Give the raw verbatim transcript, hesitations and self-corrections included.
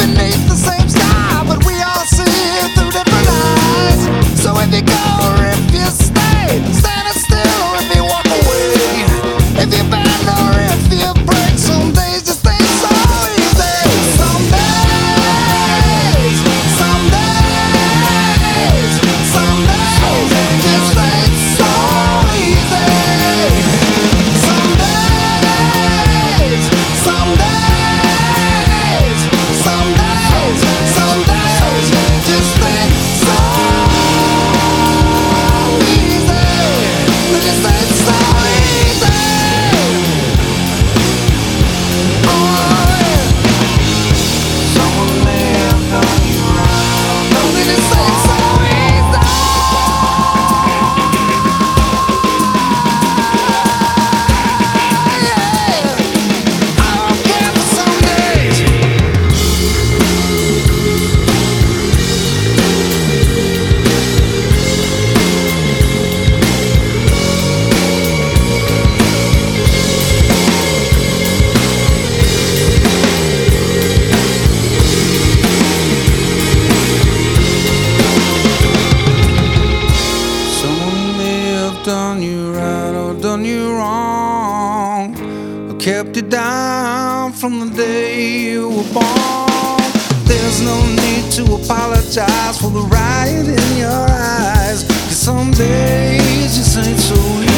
beneath the same sky, but we all see it through different eyes. So if you go or if you stay, stand still or if you walk away, if you bend or if you break, some days just ain't so easy. Some days, some days, some days just ain't so easy. Some days, some days, some days, some days just ain't so easy. They just ain't so easy. Oh, yeah. Someone may have done you wrong. No, they just ain't so easy. Yeah. I don't care for some days. Someone may have done you right or done you wrong, or kept you down from the day you were born. There's no need to apologize for the riot in your eyes, 'cause some days just ain't so easy.